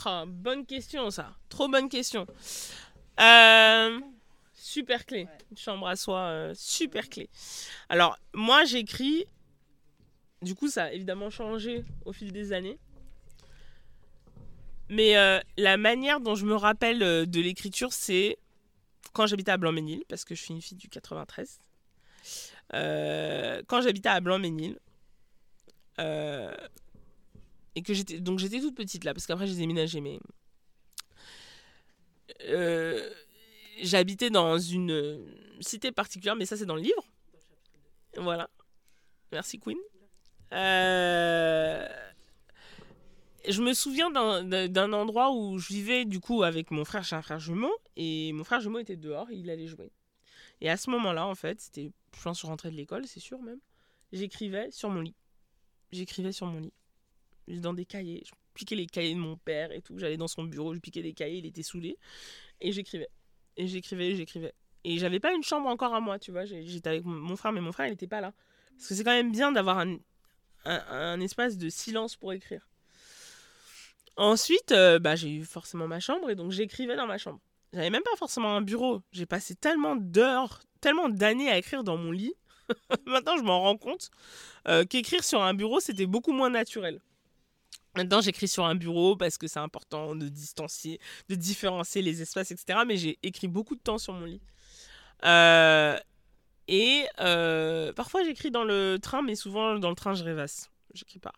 Oh, bonne question, ça. Trop bonne question. Super clé. Une chambre à soi, super clé. Alors, moi, j'écris. Du coup, ça a évidemment changé au fil des années. Mais la manière dont je me rappelle de l'écriture, c'est quand j'habitais à Blanc-Ménil, parce que je suis une fille du 93. Quand j'habitais à Blanc-Ménil, euh, et que j'étais toute petite là, parce qu'après j'ai déménagé, mais euh, j'habitais dans une cité particulière, mais ça c'est dans le livre. Voilà, merci Queen. Euh, je me souviens d'un endroit où je vivais du coup avec mon frère, j'ai un frère jumeau, et mon frère jumeau était dehors, il allait jouer. Et à ce moment-là, en fait, c'était, je pense, je rentrais de l'école, c'est sûr même, j'écrivais sur mon lit. J'écrivais sur mon lit, dans des cahiers. Je piquais les cahiers de mon père et tout. J'allais dans son bureau, je piquais des cahiers, il était saoulé. Et j'écrivais. Et j'écrivais. Et j'avais pas une chambre encore à moi, tu vois. J'étais avec mon frère, mais mon frère, il était pas là. Parce que c'est quand même bien d'avoir un espace de silence pour écrire. Ensuite, j'ai eu forcément ma chambre et donc j'écrivais dans ma chambre. J'avais même pas forcément un bureau. J'ai passé tellement d'heures, tellement d'années à écrire dans mon lit. Maintenant, je m'en rends compte qu'écrire sur un bureau, c'était beaucoup moins naturel. Maintenant, j'écris sur un bureau parce que c'est important de distancier, de différencier les espaces, etc. Mais j'ai écrit beaucoup de temps sur mon lit. Euh, parfois, j'écris dans le train, mais souvent, dans le train, je rêvasse. J'écris pas.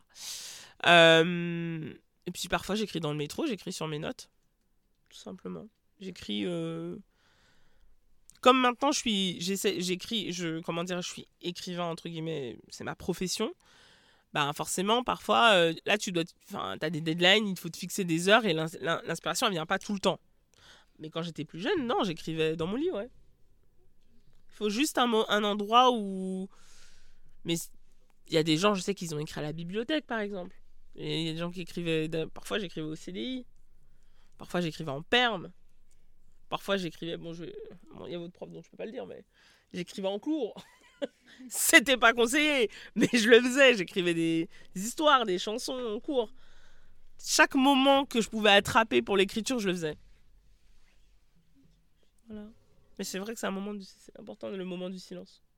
Et puis, parfois, j'écris dans le métro, j'écris sur mes notes. Tout simplement. J'écris... Comme maintenant, je suis écrivain, entre guillemets, c'est ma profession. Bah forcément, parfois, là, t'as des deadlines, il faut te fixer des heures et l'inspiration, elle vient pas tout le temps. Mais quand j'étais plus jeune, non, j'écrivais dans mon lit, ouais. Il faut juste un endroit où... Mais il y a des gens, je sais qu'ils ont écrit à la bibliothèque, par exemple. Et il y a des gens qui écrivaient... Parfois, j'écrivais au CDI. Parfois, j'écrivais en perm. Parfois, j'écrivais... Bon, il y a votre prof, donc je peux pas le dire, mais... J'écrivais en cours. C'était pas conseillé, mais je le faisais. J'écrivais des histoires, des chansons en cours. Chaque moment que je pouvais attraper pour l'écriture, je le faisais. Voilà. Mais c'est vrai que c'est important, le moment du silence.